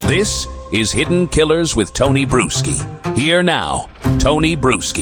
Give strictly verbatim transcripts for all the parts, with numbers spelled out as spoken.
This is Hidden Killers with Tony Bruschi. Here now, Tony Bruschi.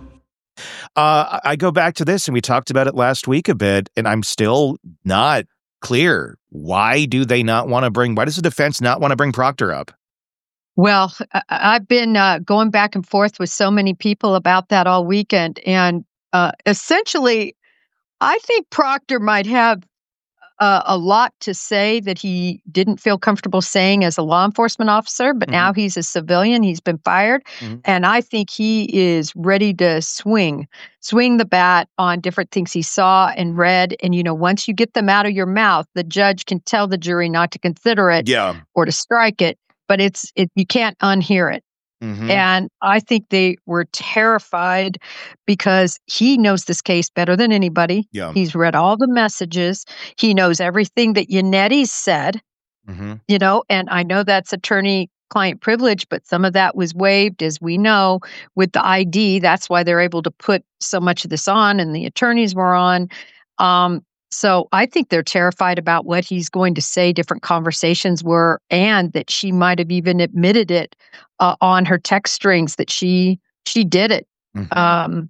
Uh, I go back to this, and we talked about it last week a bit, and I'm still not clear. Why do they not want to bring, why does the defense not want to bring Proctor up? Well, I- I've been uh, going back and forth with so many people about that all weekend, and uh, essentially, I think Proctor might have uh, a lot to say that he didn't feel comfortable saying as a law enforcement officer, but mm-hmm. now he's a civilian. He's been fired. Mm-hmm. And I think he is ready to swing, swing the bat on different things he saw and read. And, you know, once you get them out of your mouth, the judge can tell the jury not to consider it yeah. or to strike it, but it's it you can't unhear it. Mm-hmm. And I think they were terrified because he knows this case better than anybody. Yeah. He's read all the messages. He knows everything that Yannetti said, mm-hmm. you know, and I know that's attorney-client privilege, but some of that was waived, as we know, with the I D. That's why they're able to put so much of this on, and the attorneys were on. Um, So I think they're terrified about what he's going to say, different conversations were, and that she might have even admitted it uh, on her text strings that she she did it. Mm-hmm. Um,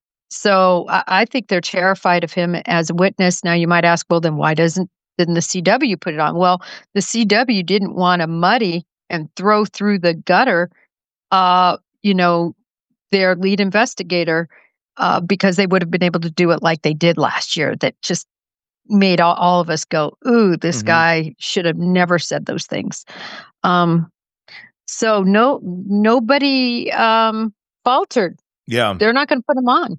so I, I think they're terrified of him as a witness. Now you might ask, well, then why doesn't didn't the C W put it on? Well, the C W didn't want to muddy and throw through the gutter, uh, you know, their lead investigator, uh, because they would have been able to do it like they did last year. That just made all, all of us go, ooh, this mm-hmm. guy should have never said those things. Um, so no, nobody um, faltered. Yeah. They're not going to put him on.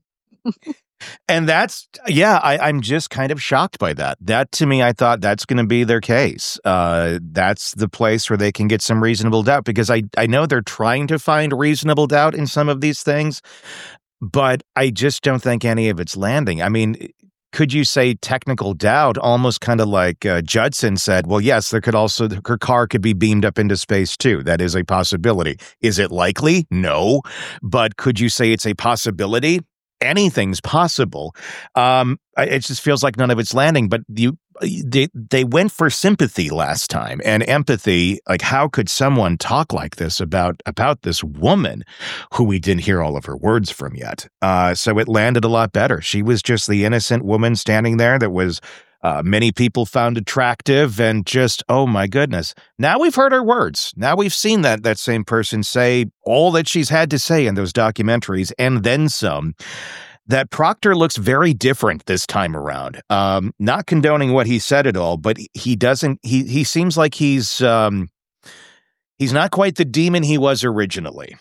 And that's, yeah, I, I'm just kind of shocked by that. That, to me, I thought that's going to be their case. Uh, that's the place where they can get some reasonable doubt, because I, I know they're trying to find reasonable doubt in some of these things, but I just don't think any of it's landing. I mean, could you say technical doubt, almost kind of like uh, Judson said, well, yes, there could also, her car could be beamed up into space too. That is a possibility. Is it likely? No. But could you say it's a possibility? Anything's possible. Um, it just feels like none of it's landing, but you, they, they went for sympathy last time and empathy. Like, how could someone talk like this about, about this woman who we didn't hear all of her words from yet? Uh, so it landed a lot better. She was just the innocent woman standing there that was, uh, many people found attractive, and just, oh my goodness. Now we've heard her words. Now we've seen that, that same person say all that she's had to say in those documentaries and then some. That Proctor looks very different this time around. Um, not condoning what he said at all, but he doesn't, he, he seems like he's, um, he's not quite the demon he was originally.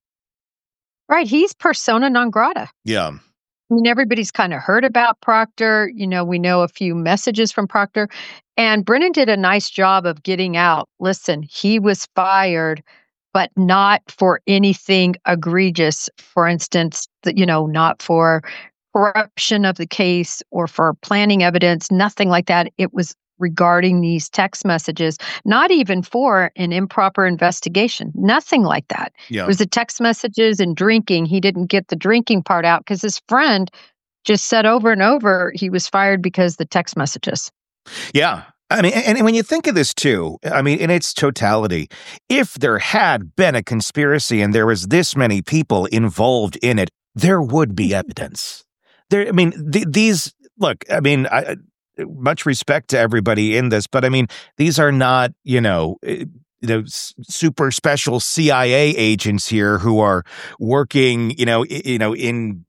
Right. He's persona non grata. Yeah. I mean, everybody's kind of heard about Proctor. You know, we know a few messages from Proctor. And Brennan did a nice job of getting out. Listen, he was fired, but not for anything egregious. For instance, you know, not for corruption of the case or for planting evidence, nothing like that. It was regarding these text messages, not even for an improper investigation, nothing like that. Yeah. It was the text messages and drinking. He didn't get the drinking part out because his friend just said over and over he was fired because the text messages. Yeah. I mean, and, and when you think of this too, I mean, in its totality, if there had been a conspiracy and there was this many people involved in it, there would be evidence. There, I mean, th- these, look, I mean, I, much respect to everybody in this, but I mean, these are not, you know, you know, super special C I A agents here who are working, you know, you know,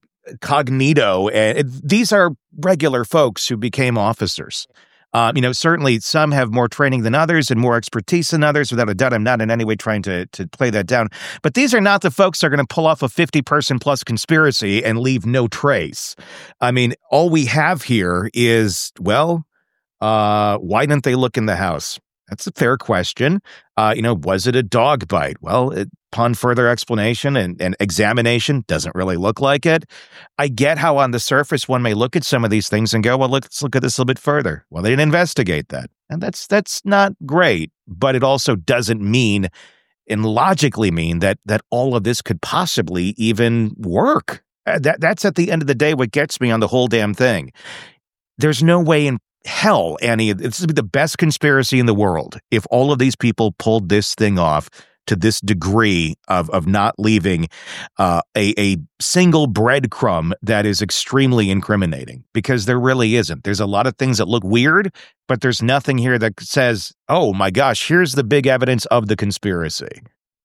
incognito. And these are regular folks who became officers. Um, you know, certainly some have more training than others and more expertise than others. Without a doubt, I'm not in any way trying to to play that down. But these are not the folks that are going to pull off a fifty-person plus conspiracy and leave no trace. I mean, all we have here is, well, uh, why didn't they look in the house? That's a fair question. Uh, you know, was it a dog bite? Well, it, upon further explanation and, and examination, doesn't really look like it. I get how on the surface one may look at some of these things and go, well, let's look at this a little bit further. Well, they didn't investigate that. And that's that's not great, but it also doesn't mean and logically mean that that all of this could possibly even work. Uh, that That's at the end of the day what gets me on the whole damn thing. There's no way in hell, Annie, this would be the best conspiracy in the world if all of these people pulled this thing off to this degree of of not leaving uh, a, a single breadcrumb that is extremely incriminating, because there really isn't. There's a lot of things that look weird, but there's nothing here that says, oh my gosh, here's the big evidence of the conspiracy.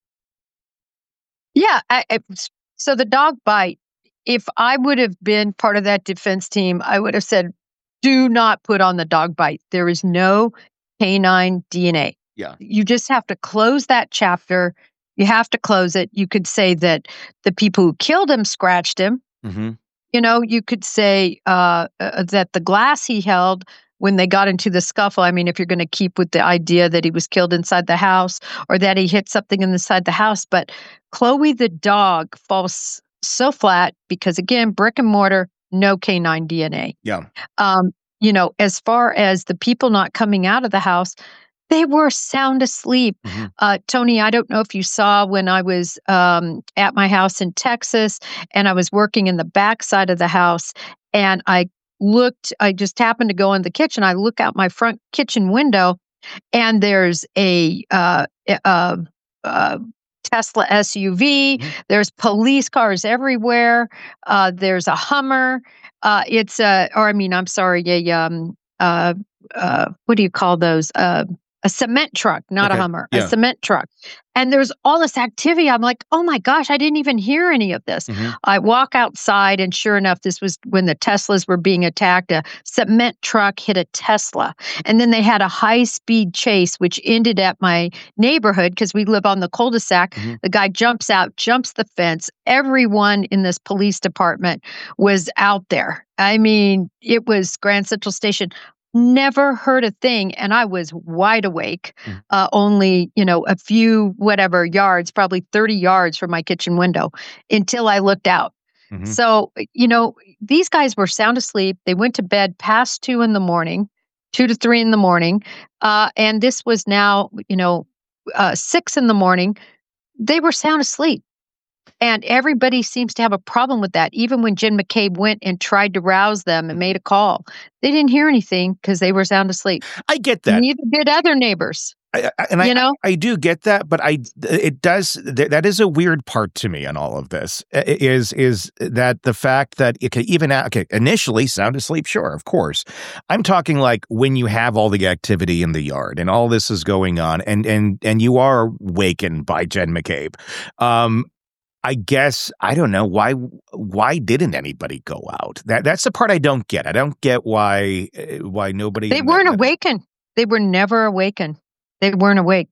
Yeah. I, I, so the dog bite, if I would have been part of that defense team, I would have said, do not put on the dog bite. There is no canine D N A. Yeah. You just have to close that chapter. You have to close it. You could say that the people who killed him scratched him. Mm-hmm. You know, you could say uh, uh, that the glass he held when they got into the scuffle, I mean, if you're going to keep with the idea that he was killed inside the house or that he hit something inside the house. But Chloe the dog falls so flat because, again, brick and mortar, no canine D N A. Yeah. Um, you know, as far as the people not coming out of the house, they were sound asleep. Mm-hmm. Uh, Tony, I don't know if you saw when I was um, at my house in Texas and I was working in the back side of the house and I looked, I just happened to go in the kitchen. I look out my front kitchen window and there's a, uh, a, a Tesla S U V. Mm-hmm. There's police cars everywhere. Uh, there's a Hummer. Uh, it's a, or I mean, I'm sorry, a, um, uh, uh, what do you call those? Uh, A cement truck, not okay. a Hummer, yeah. a cement truck. And there's all this activity. I'm like, oh my gosh, I didn't even hear any of this. Mm-hmm. I walk outside and sure enough, this was when the Teslas were being attacked. A cement truck hit a Tesla. And then they had a high speed chase, which ended at my neighborhood because we live on the cul-de-sac. Mm-hmm. The guy jumps out, jumps the fence. Everyone in this police department was out there. I mean, it was Grand Central Station. Never heard a thing, and I was wide awake, mm. uh, only, you know, a few, whatever, yards, probably thirty yards from my kitchen window, until I looked out. Mm-hmm. So, you know, these guys were sound asleep. They went to bed past two in the morning, two to three in the morning, uh, and this was now, you know, uh, six in the morning. They were sound asleep. And everybody seems to have a problem with that. Even when Jen McCabe went and tried to rouse them and made a call, they didn't hear anything because they were sound asleep. I get that. Neither did other neighbors. I, I, and I, you know? I, I do get that, but I it does that is a weird part to me on all of this is is that the fact that okay, even okay initially sound asleep, sure, of course. I'm talking like when you have all the activity in the yard and all this is going on, and and and you are wakened by Jen McCabe. Um, I guess, I don't know, why Why didn't anybody go out? That That's the part I don't get. I don't get why why nobody... They weren't that, awakened. They were never awakened. They weren't awake.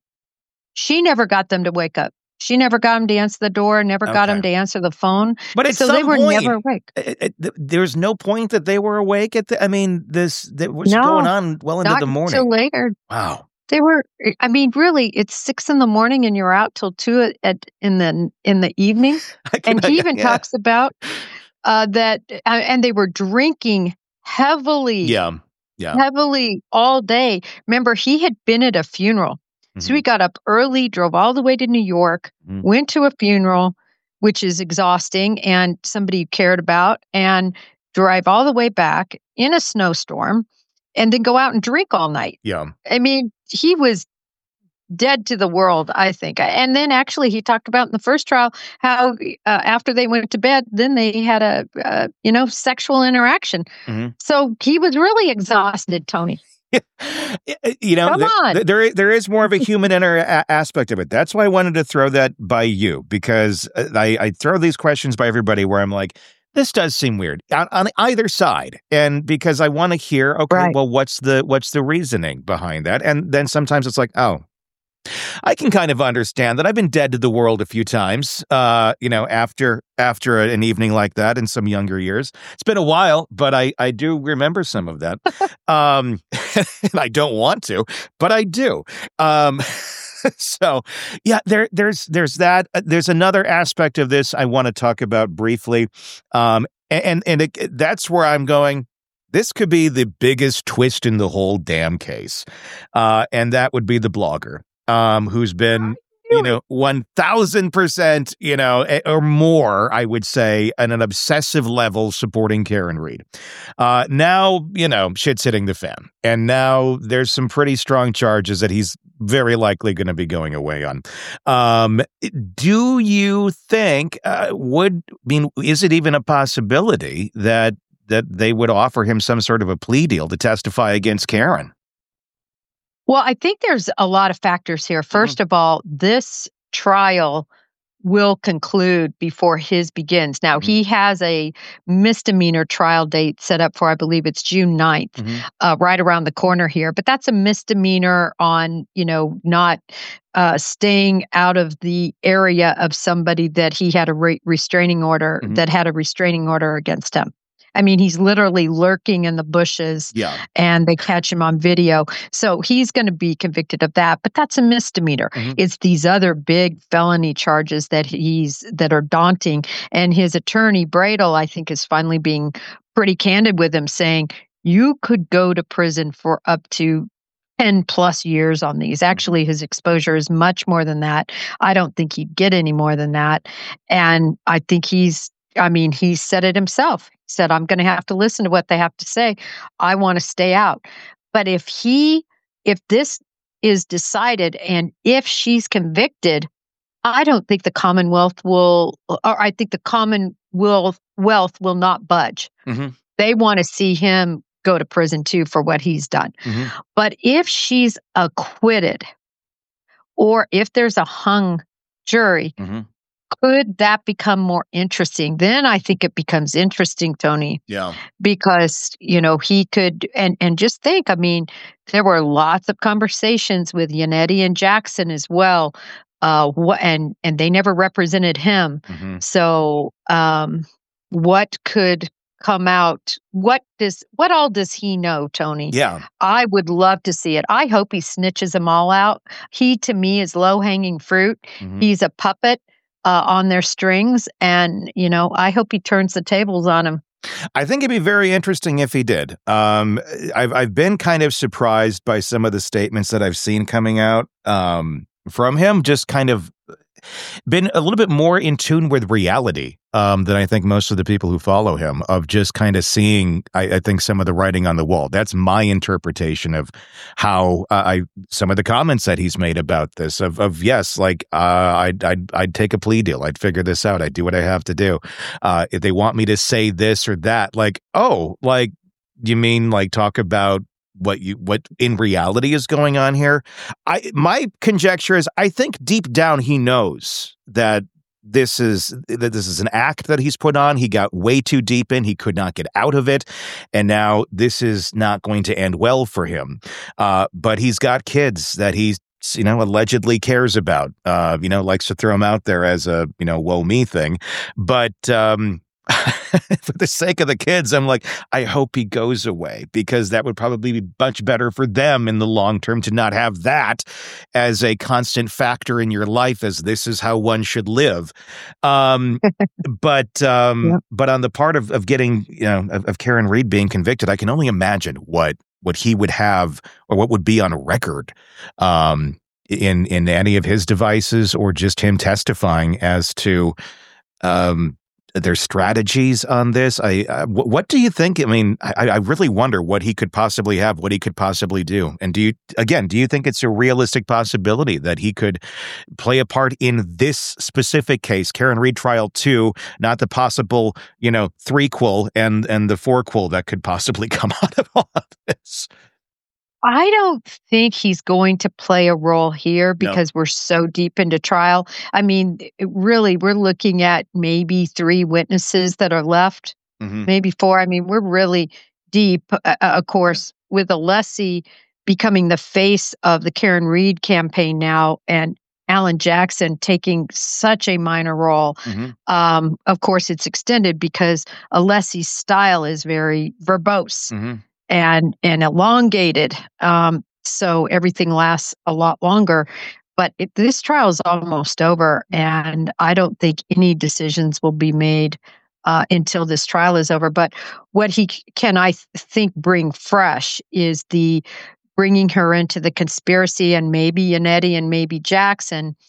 She never got them to wake up. She never got them to answer the door, never okay. got them to answer the phone. But at so some they were point, never awake. It, it, there's no point that they were awake at the... I mean, this, that was no, going on well into the morning. Not until later. Wow. They were, I mean, really, it's six in the morning and you're out till two at, at in the in the evening. Can, and he even yeah. talks about uh, that, uh, and they were drinking heavily, yeah, yeah, heavily all day. Remember, he had been at a funeral, mm-hmm. so he got up early, drove all the way to New York, mm-hmm. went to a funeral, which is exhausting, and somebody you cared about, and drive all the way back in a snowstorm. And then go out and drink all night. Yeah. I mean, he was dead to the world, I think. And then actually he talked about in the first trial how uh, after they went to bed, then they had a, uh, you know, sexual interaction. Mm-hmm. So he was really exhausted, Tony. You know, Come on. There, there, there is more of a human inner a- aspect of it. That's why I wanted to throw that by you, because I, I throw these questions by everybody where I'm like, this does seem weird on, on either side. And because I want to hear, okay, right. well, what's the what's the reasoning behind that? And then sometimes it's like, oh, I can kind of understand that. I've been dead to the world a few times, uh, you know, after after an evening like that in some younger years. It's been a while, but I, I do remember some of that. um, and I don't want to, but I do. Um So, yeah, there, there's, there's that. Uh, there's another aspect of this I want to talk about briefly, um, and and it, that's where I'm going. This could be the biggest twist in the whole damn case, uh, and that would be the blogger, um, who's been you know, one thousand percent, you know, or more, I would say, on an obsessive level supporting Karen Read. Uh, now, you know, shit's hitting the fan. And now there's some pretty strong charges that he's very likely going to be going away on. Um, do you think, uh, would, I mean, is it even a possibility that that they would offer him some sort of a plea deal to testify against Karen? Well, I think there's a lot of factors here. First mm-hmm. of all, this trial will conclude before his begins. Now, mm-hmm. he has a misdemeanor trial date set up for, I believe it's June ninth, mm-hmm. uh, right around the corner here. But that's a misdemeanor on, you know, not uh, staying out of the area of somebody that he had a re- restraining order, mm-hmm. that had a restraining order against him. I mean, he's literally lurking in the bushes, yeah. and they catch him on video. So he's going to be convicted of that, but that's a misdemeanor. Mm-hmm. It's these other big felony charges that he's that are daunting. And his attorney, Bradel, I think, is finally being pretty candid with him, saying you could go to prison for up to ten plus years on these. Actually, his exposure is much more than that. I don't think he'd get any more than that. And I think he's, I mean, he said it himself. He said, I'm going to have to listen to what they have to say. I want to stay out. But if he, if this is decided and if she's convicted, I don't think the Commonwealth will, or I think the Commonwealth wealth will not budge. Mm-hmm. They want to see him go to prison too for what he's done. Mm-hmm. But if she's acquitted, or if there's a hung jury, mm-hmm. could that become more interesting? Then I think it becomes interesting, Tony. Yeah. Because, you know, he could, and, and just think, I mean, there were lots of conversations with Yannetti and Jackson as well. Uh, what, and, and they never represented him. Mm-hmm. So, um, what could come out? What does, what all does he know, Tony? Yeah. I would love to see it. I hope he snitches them all out. He, to me, is low-hanging fruit. Mm-hmm. He's a puppet Uh, on their strings. And, you know, I hope he turns the tables on him. I think it'd be very interesting if he did. Um, I've, I've been kind of surprised by some of the statements that I've seen coming out um, from him, just kind of been a little bit more in tune with reality um, than I think most of the people who follow him, of just kind of seeing, I, I think, some of the writing on the wall. That's my interpretation of how uh, I some of the comments that he's made about this, of, of yes, like uh, I'd, I'd, I'd take a plea deal. I'd figure this out. I'd do what I have to do. Uh, if they want me to say this or that, like, oh, like, you mean like talk about what you what in reality is going on here? I my conjecture is I think deep down he knows that this is that this is an act that he's put on. He got way too deep in. He could not get out of it, and now this is not going to end well for him. Uh, but he's got kids that he's, you know, allegedly cares about. Uh, you know, likes to throw them out there as a, you know, woe me thing. But um, for the sake of the kids, I'm like, I hope he goes away, because that would probably be much better for them in the long term to not have that as a constant factor in your life, as this is how one should live. Um, but um, yeah. but on the part of, of getting, you know, of, of Karen Read being convicted, I can only imagine what what he would have, or what would be on record um, in in any of his devices, or just him testifying as to um, their strategies on this. I, uh, w- what do you think? I mean, I, I really wonder what he could possibly have, what he could possibly do. And do you, again, do you think it's a realistic possibility that he could play a part in this specific case, Karen Read Trial two, not the possible, you know, threequel and, and the fourquel that could possibly come out of all of this? I don't think he's going to play a role here because no. we're so deep into trial. I mean, it really, we're looking at maybe three witnesses that are left, mm-hmm. maybe four. I mean, we're really deep, uh, of course, with Alessi becoming the face of the Karen Read campaign now, and Alan Jackson taking such a minor role. Mm-hmm. Um, of course, it's extended because Alessi's style is very verbose. Mm-hmm. and and elongated, um, so everything lasts a lot longer. But it, this trial is almost over, and I don't think any decisions will be made uh, until this trial is over. But what he can, I th- think, bring fresh is the bringing her into the conspiracy, and maybe Yannetti and maybe Jackson,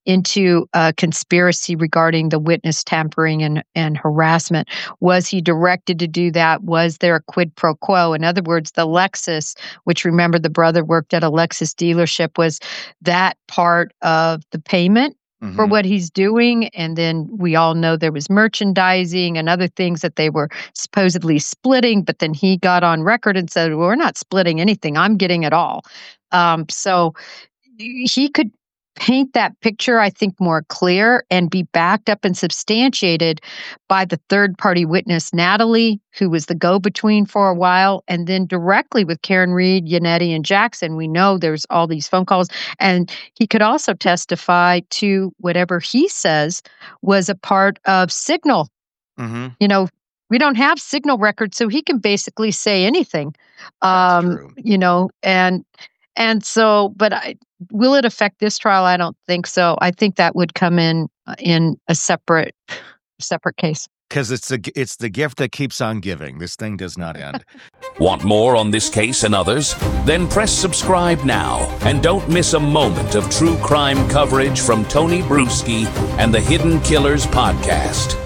into a conspiracy regarding the witness tampering and, and harassment. Was he directed to do that? Was there a quid pro quo? In other words, the Lexus, which remember the brother worked at a Lexus dealership, was that part of the payment mm-hmm. for what he's doing? And then we all know there was merchandising and other things that they were supposedly splitting, but then he got on record and said, well, we're not splitting anything. I'm getting it all. Um, so he could paint that picture, I think, more clear and be backed up and substantiated by the third-party witness, Natalie, who was the go-between for a while, and then directly with Karen Reed, Yannetti, and Jackson. We know there's all these phone calls. And he could also testify to whatever he says was a part of Signal. Mm-hmm. You know, we don't have Signal records, so he can basically say anything. Um, That's true. You know, and... And so, but I, will it affect this trial? I don't think so. I think that would come in uh, in a separate, separate case. Because it's the it's the gift that keeps on giving. This thing does not end. Want more on this case and others? Then press subscribe now and don't miss a moment of true crime coverage from Tony Bruschi and the Hidden Killers podcast.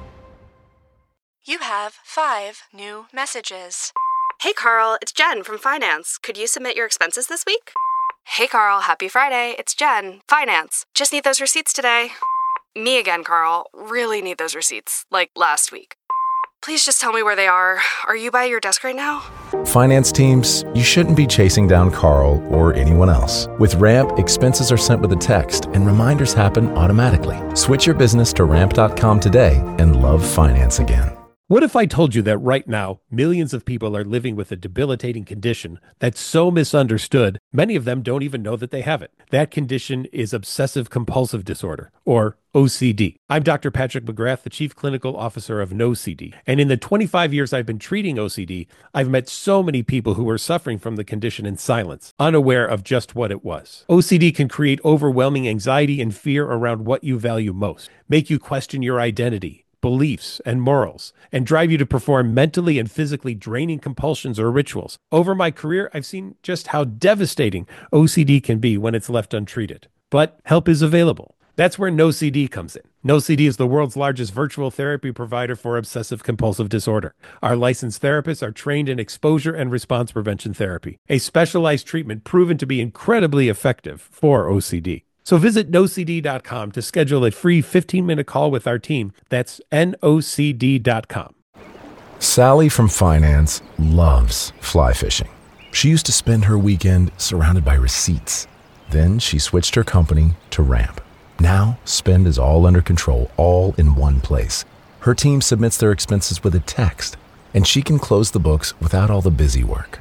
You have five new messages. Hey, Carl, it's Jen from Finance. Could you submit your expenses this week? Hey, Carl, happy Friday. It's Jen, Finance. Just need those receipts today. Me again, Carl. Really need those receipts, like last week. Please just tell me where they are. Are you by your desk right now? Finance teams, you shouldn't be chasing down Carl or anyone else. With Ramp, expenses are sent with a text and reminders happen automatically. Switch your business to ramp dot com today and love finance again. What if I told you that right now, millions of people are living with a debilitating condition that's so misunderstood, many of them don't even know that they have it. That condition is obsessive compulsive disorder, or O C D. I'm Doctor Patrick McGrath, the Chief Clinical Officer of N O C D. And in the twenty-five years I've been treating O C D, I've met so many people who were suffering from the condition in silence, unaware of just what it was. O C D can create overwhelming anxiety and fear around what you value most, make you question your identity, beliefs, and morals, and drive you to perform mentally and physically draining compulsions or rituals. Over my career, I've seen just how devastating O C D can be when it's left untreated. But help is available. That's where N O C D comes in. N O C D is the world's largest virtual therapy provider for obsessive compulsive disorder. Our licensed therapists are trained in exposure and response prevention therapy, a specialized treatment proven to be incredibly effective for O C D. So visit N O C D dot com to schedule a free fifteen-minute call with our team. That's N O C D dot com. Sally from Finance loves fly fishing. She used to spend her weekend surrounded by receipts. Then she switched her company to Ramp. Now, spend is all under control, all in one place. Her team submits their expenses with a text, and she can close the books without all the busy work.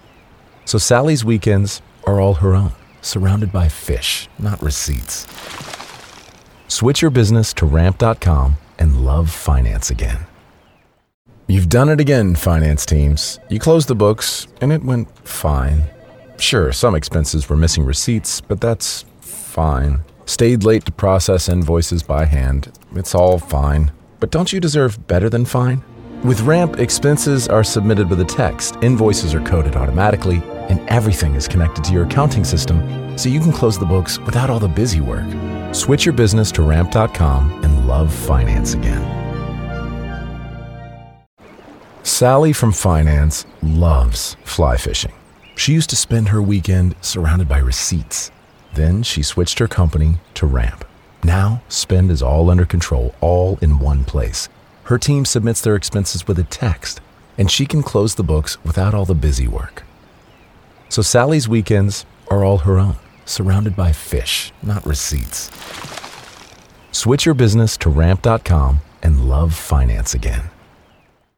So Sally's weekends are all her own, surrounded by fish, not receipts. Switch your business to ramp dot com and love finance again. You've done it again, finance teams. You closed the books, and it went fine. Sure, some expenses were missing receipts, but that's fine. Stayed late to process invoices by hand. It's all fine. But don't you deserve better than fine? With Ramp, expenses are submitted with a text, invoices are coded automatically, and everything is connected to your accounting system, so you can close the books without all the busy work. Switch your business to ramp dot com and love finance again. Sally from Finance loves fly fishing. She used to spend her weekend surrounded by receipts. Then she switched her company to Ramp. Now, spend is all under control, all in one place. Her team submits their expenses with a text, and she can close the books without all the busy work. So Sally's weekends are all her own, surrounded by fish, not receipts. Switch your business to ramp dot com and love finance again.